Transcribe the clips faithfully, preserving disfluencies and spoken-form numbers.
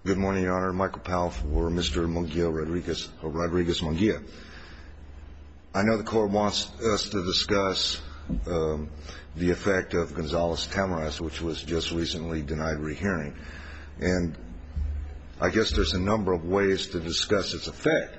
Good morning, Your Honor. Michael Powell for Mister Munguia Rodriguez, or Rodriguez Munguia. I know the court wants us to discuss um, the effect of Gonzalez-Tamares, which was just recently denied rehearing. And I guess there's a number of ways to discuss its effect.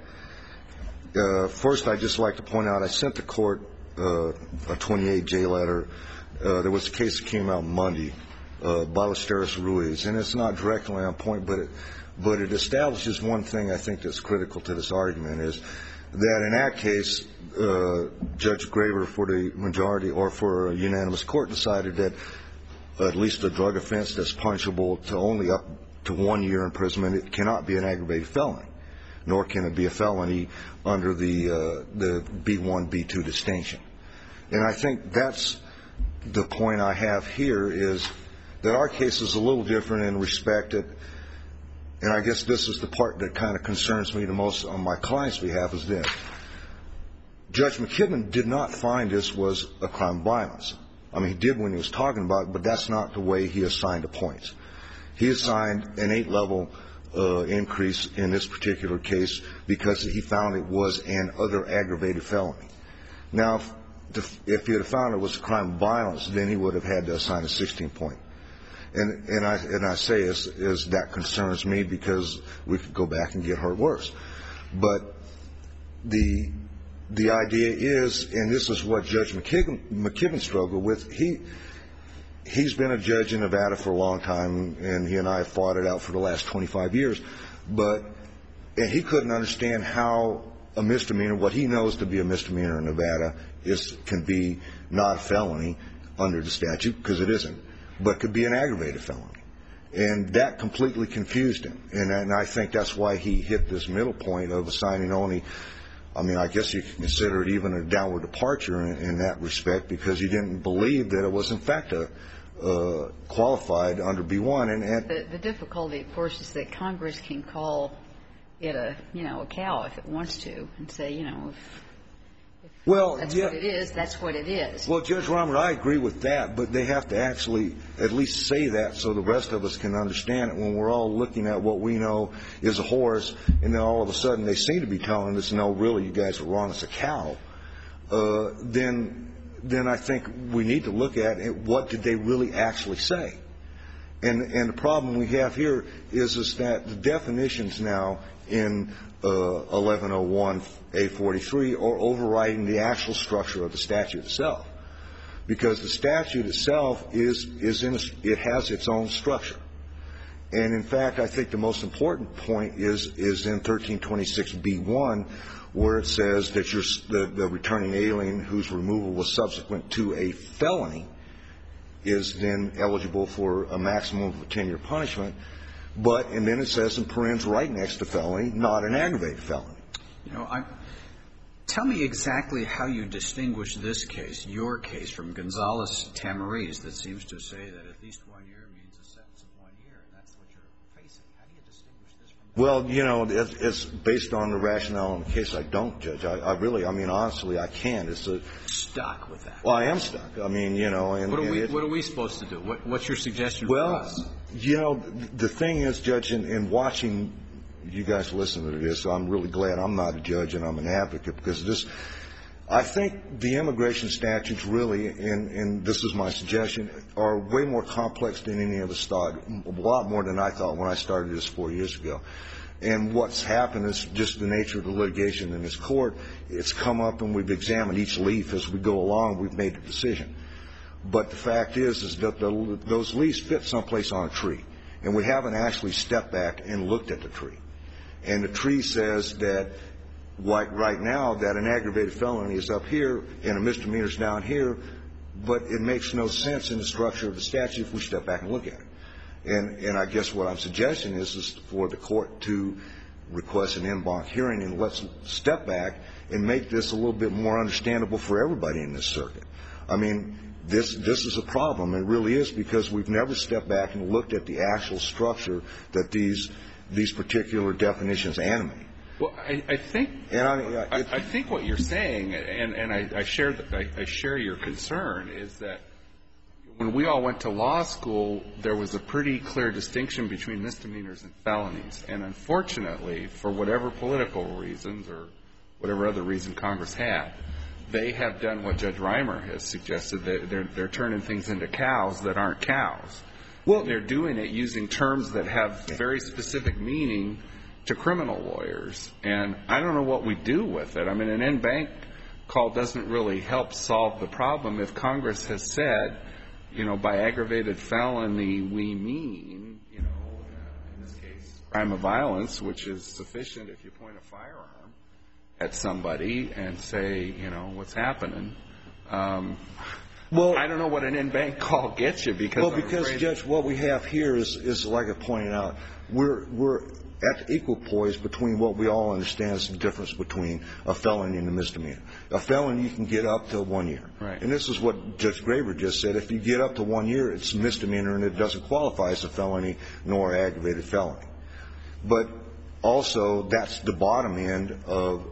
Uh, first, I'd just like to point out I sent the court uh, a twenty-eight J letter. Uh, there was a case that came out Monday, uh, Ballesteros-Ruiz, and it's not directly on point, but it, but it establishes one thing I think that's critical to this argument is that in that case, uh, Judge Graver for the majority or for a unanimous court decided that at least a drug offense that's punishable to only up to one year imprisonment, it cannot be an aggravated felony, nor can it be a felony under the uh, the B one, B two distinction. And I think that's the point I have here is that our case is a little different in respect that, and I guess this is the part that kind of concerns me the most on my client's behalf, is this. Judge McKibben did not find this was a crime of violence. I mean, he did when he was talking about it, but that's not the way he assigned the points. He assigned an eight-level uh, increase in this particular case because he found it was an other aggravated felony. Now, if, if he had found it was a crime of violence, then he would have had to assign a sixteen point. And, and, I, and I say is, is that concerns me because we could go back and get hurt worse. But the the idea is, and this is what Judge McKibben, McKibben struggled with, he he's been a judge in Nevada for a long time, and he and I have fought it out for the last twenty-five years. But and he couldn't understand how a misdemeanor, what he knows to be a misdemeanor in Nevada, is can be not a felony under the statute, because it isn't, but could be an aggravated felony. And that completely confused him. And, and I think that's why he hit this middle point of assigning only, I mean, I guess you could consider it even a downward departure in, in that respect, because he didn't believe that it was, in fact, a, uh, qualified under B one. And, and the, the difficulty, of course, is that Congress can call it a, you know, a cow if it wants to, and say, you know, if, if well, that's yeah. what it is, that's what it is. Well, Judge Romer, I agree with that, but they have to actually at least say that so the rest of us can understand it when we're all looking at what we know is a horse, and then all of a sudden they seem to be telling us, no, really, you guys are wrong, it's a cow. Uh, then, then I think we need to look at it, what did they really actually say? And, and the problem we have here is, is that the definitions now in uh, eleven oh one A forty-three are overriding the actual structure of the statute itself, because the statute itself is is in a, it has its own structure. And in fact, I think the most important point is is in thirteen twenty-six B one, where it says that you're, the, the returning alien whose removal was subsequent to a felony is then eligible for a maximum of a ten-year punishment. But, and then it says in parens right next to felony, not an aggravated felony. You know, I, tell me exactly how you distinguish this case, your case, from Gonzalez-Tamariz, that seems to say that at least one year means a sentence of one year, and that's what you're facing. How do you distinguish this from? Well, you know, it's, it's based on the rationale in the case. I don't, Judge. I, I really, I mean, honestly, I can't. It's a stuck with that. Well, I am stuck. I mean, you know, and what are and we it, what are we supposed to do? What, what's your suggestion well, for us? You know, the thing is, Judge, in, in watching you guys listen to this, so I'm really glad I'm not a judge and I'm an advocate, because this, I think the immigration statutes really, and, and this is my suggestion, are way more complex than any of us thought, a lot more than I thought when I started this four years ago. And what's happened is just the nature of the litigation in this court. It's come up and we've examined each leaf as we go along. We've made a decision. But the fact is, is that the, those leaves fit someplace on a tree. And we haven't actually stepped back and looked at the tree. And the tree says that right, right now that an aggravated felony is up here and a misdemeanor is down here, but it makes no sense in the structure of the statute if we step back and look at it. And, and I guess what I'm suggesting is, is for the court to request an en banc hearing, and let's step back and make this a little bit more understandable for everybody in this circuit. I mean, this this is a problem. It really is, because we've never stepped back and looked at the actual structure that these these particular definitions animate. Well, I, I think and I, I, I think what you're saying, and, and I, I share the, I, I share your concern, is that when we all went to law school, there was a pretty clear distinction between misdemeanors and felonies. And unfortunately, for whatever political reasons or whatever other reason Congress had, they have done what Judge Reimer has suggested. They're, they're turning things into cows that aren't cows. Well, they're doing it using terms that have very specific meaning to criminal lawyers. And I don't know what we do with it. I mean, an en-banc call doesn't really help solve the problem. If Congress has said, you know, by aggravated felony we mean, you know, in this case, crime of violence, which is sufficient if you point a firearm at somebody and say, you know, what's happening. Um, well, I don't know what an en-banc call gets you because well, because Judge, what we have here is is like I pointed out, we're we're at equal poise between what we all understand is the difference between a felony and a misdemeanor. A felony you can get up to one year, right? And this is what Judge Graber just said. If you get up to one year, it's a misdemeanor and it doesn't qualify as a felony nor aggravated felony. But also, that's the bottom end of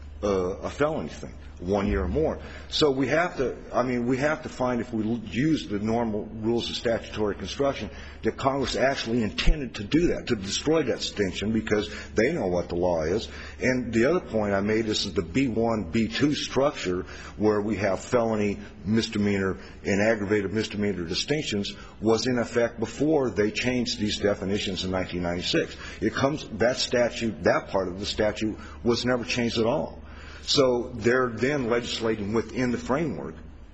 Uh, a felony thing, one year or more. So we have to, I mean, we have to find, if we use the normal rules of statutory construction, that Congress actually intended to do that, to destroy that distinction, because they know what the law is. And the other point I made is that the B one, B two structure, where we have felony, misdemeanor, and aggravated misdemeanor distinctions, was in effect before they changed these definitions in nineteen ninety-six. It comes, that statute, that part of the statute was never changed at all. So they're then legislating within the framework,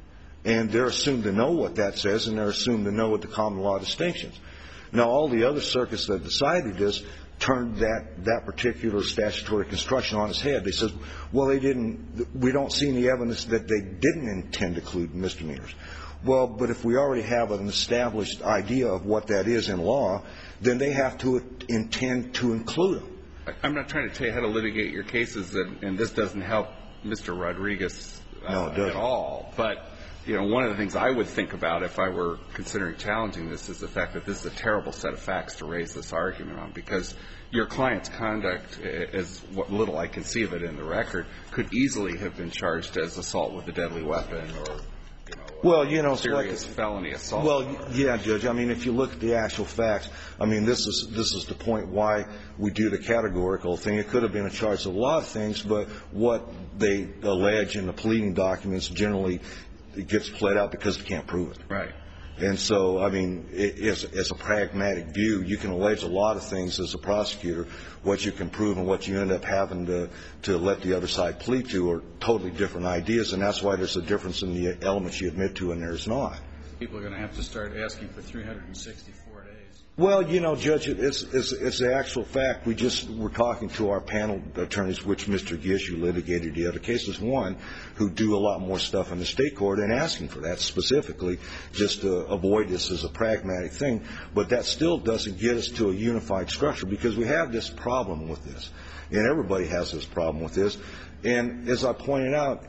and they're assumed to know what that says, and they're assumed to know what the common law distinctions. Now, all the other circuits that decided this turned that, that particular statutory construction on its head. They said, well, they didn't, we don't see any evidence that they didn't intend to include misdemeanors. Well, but if we already have an established idea of what that is in law, then they have to intend to include them. I'm not trying to tell you how to litigate your cases, and, and this doesn't help Mister Rodriguez uh, no, it doesn't. at all. But, you know, one of the things I would think about if I were considering challenging this is the fact that this is a terrible set of facts to raise this argument on, because your client's conduct, as what little I can see of it in the record, could easily have been charged as assault with a deadly weapon or, you know, well, you know, serious like, felony assault. Well, yeah, Judge. I mean, if you look at the actual facts, I mean, this is this is the point why we do the categorical thing. It could have been a charge of a lot of things, but what they allege in the pleading documents generally it gets pled out because they can't prove it. Right. And so, I mean, it, as, as a pragmatic view, you can allege a lot of things as a prosecutor. What you can prove and what you end up having to, to let the other side plead to are totally different ideas, and that's why there's a difference in the elements you admit to and there's not. People are going to have to start asking for three hundred sixty-four days. Well, you know, Judge, it's, it's, it's the actual fact. We just were talking to our panel attorneys, which Mister Gish, who litigated the other cases, one, who do a lot more stuff in the state court, and asking for that specifically just to avoid this as a pragmatic thing. But that still doesn't get us to a unified structure, because we have this problem with this, and everybody has this problem with this. And as I pointed out,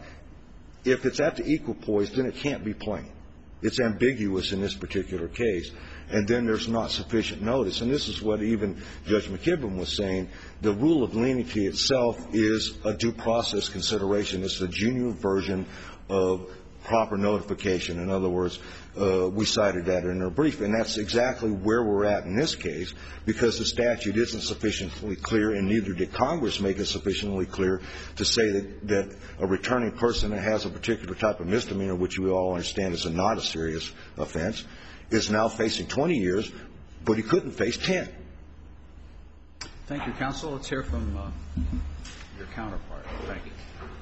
if it's at the equal poise, then it can't be plain. It's ambiguous in this particular case, and then there's not sufficient notice. And this is what even Judge McKibben was saying. The rule of lenity itself is a due process consideration. It's the junior version of proper notification. In other words, uh, we cited that in our brief, and that's exactly where we're at in this case, because the statute isn't sufficiently clear, and neither did Congress make it sufficiently clear to say that, that a returning person that has a particular type of misdemeanor, which we all understand is a not a serious offense, is now facing twenty years, but he couldn't face ten. Thank you, counsel. Let's hear from uh, your counterpart. Thank you.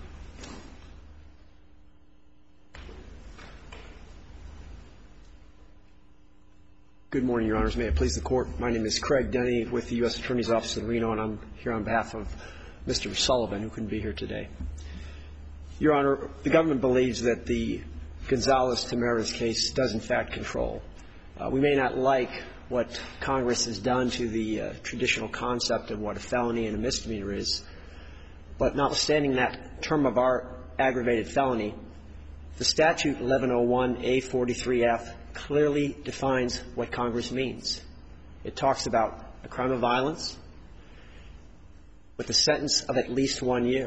Good morning, Your Honors. May it please the Court. My name is Craig Denny with the U S Attorney's Office in Reno, and I'm here on behalf of Mister Sullivan, who couldn't be here today. Your Honor, the government believes that the Gonzales-Tamarez case does, in fact, control. Uh, we may not like what Congress has done to the uh, traditional concept of what a felony and a misdemeanor is, but notwithstanding that term of art, aggravated felony, the statute eleven oh one A forty-three F clearly defines what Congress means. It talks about a crime of violence with a sentence of at least one year.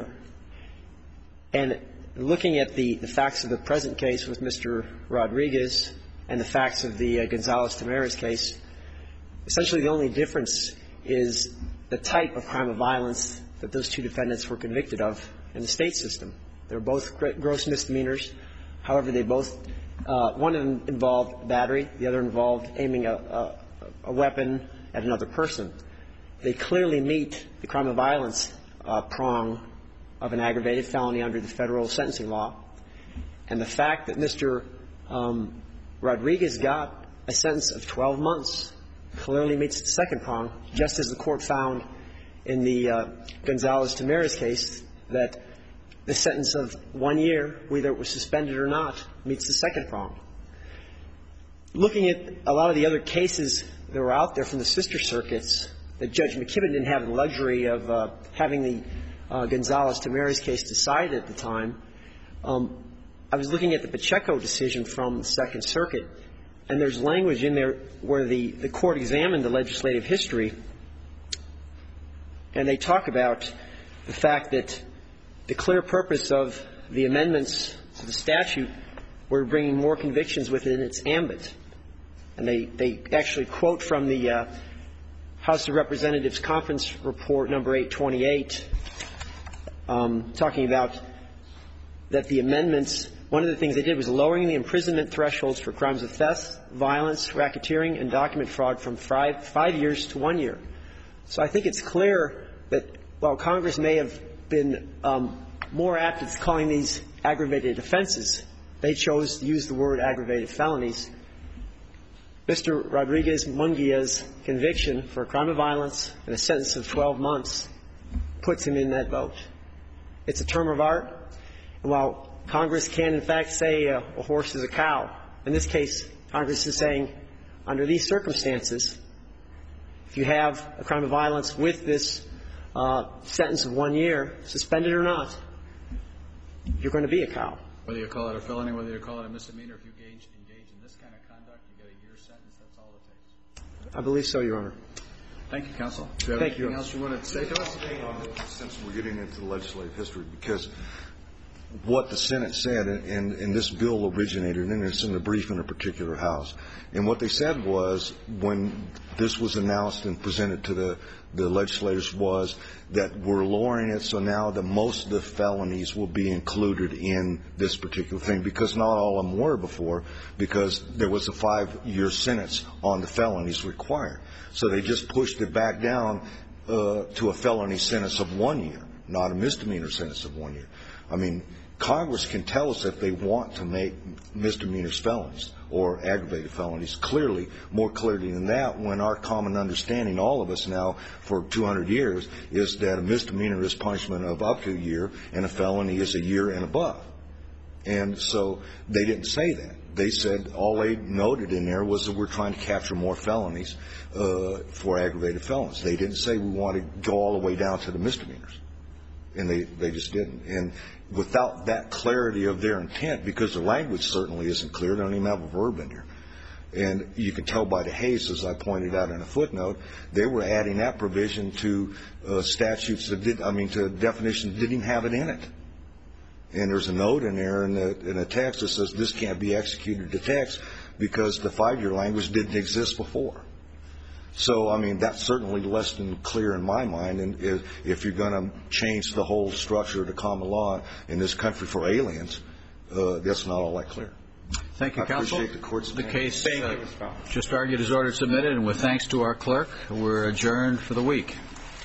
And looking at the, the facts of the present case with Mister Rodriguez, and the facts of the uh, Gonzalez-Tamares case, essentially the only difference is the type of crime of violence that those two defendants were convicted of in the state system. They were both gross misdemeanors. However, they both, uh, one of them involved battery, the other involved aiming a, a, a weapon at another person. They clearly meet the crime of violence uh, prong of an aggravated felony under the federal sentencing law. And the fact that Mister Um, Rodriguez got a sentence of twelve months clearly meets the second prong, just as the court found in the uh, Gonzalez-Tamares case that the sentence of one year, whether it was suspended or not, meets the second prong. Looking at a lot of the other cases that were out there from the sister circuits, that Judge McKibben didn't have the luxury of uh, having the uh, Gonzalez-Tamares case decided at the time, um, I was looking at the Pacheco decision from the Second Circuit, and there's language in there where the, the court examined the legislative history, and they talk about the fact that the clear purpose of the amendments to the statute were bringing more convictions within its ambit. And they, they actually quote from the uh, House of Representatives Conference Report number eight twenty-eight, um, talking about that the amendments, one of the things they did was lowering the imprisonment thresholds for crimes of theft, violence, racketeering, and document fraud from five, five years to one year. So I think it's clear that while Congress may have been um, more apt at calling these aggravated offenses, they chose to use the word aggravated felonies. Mister Rodriguez-Munguia's conviction for a crime of violence and a sentence of twelve months puts him in that boat. It's a term of art, and while Congress can, in fact, say a, a horse is a cow, in this case, Congress is saying, under these circumstances, if you have a crime of violence with this uh, sentence of one year, suspended or not, you're going to be a cow. Whether you call it a felony, whether you call it a misdemeanor, if you engage, engage in this kind of conduct, you get a year's sentence. That's all it takes. I believe so, Your Honor. Thank you, counsel. Do you have Thank anything you. else you want to say to us? Since we're getting into the legislative history, because what the Senate said, and, and this bill originated, and it's in the brief in a particular house, and what they said was, when this was announced and presented to the, the legislators, was that we're lowering it so now that most of the felonies will be included in this particular thing, because not all of them were before, because there was a five-year sentence on the felonies required. So they just pushed it back down uh, to a felony sentence of one year, not a misdemeanor sentence of one year. I mean, Congress can tell us if they want to make misdemeanors felonies or aggravated felonies clearly, more clearly than that, when our common understanding, all of us now for two hundred years, is that a misdemeanor is punishment of up to a year and a felony is a year and above. And so they didn't say that. They said all they noted in there was that we're trying to capture more felonies uh, for aggravated felons. They didn't say we want to go all the way down to the misdemeanors. And they, they just didn't. And without that clarity of their intent, because the language certainly isn't clear, they don't even have a verb in here. And you can tell by the haste, as I pointed out in a footnote, they were adding that provision to uh, statutes that did, I mean, to definitions that didn't even have it in it. And there's a note in there in the, in the text that says this can't be executed to text because the five-year language didn't exist before. So, I mean, that's certainly less than clear in my mind. And if, if you're going to change the whole structure of the common law in this country for aliens, uh, that's not all that clear. Thank you, I counsel. appreciate the court's The case Thank uh, you, Mister just argued is ordered submitted, and with thanks to our clerk, we're adjourned for the week.